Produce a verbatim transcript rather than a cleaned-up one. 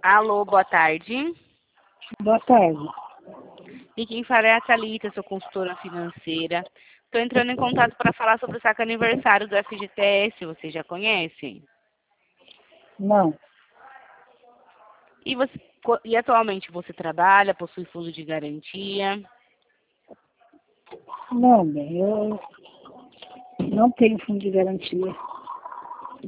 Alô, boa tarde. Boa tarde. E quem fala é a Thalita, sou consultora financeira. Estou entrando em contato para falar sobre o saque aniversário do F G T S, você já conhece? Não, E, você, e atualmente você trabalha, possui fundo de garantia? não, bem, eu não tenho fundo de garantia.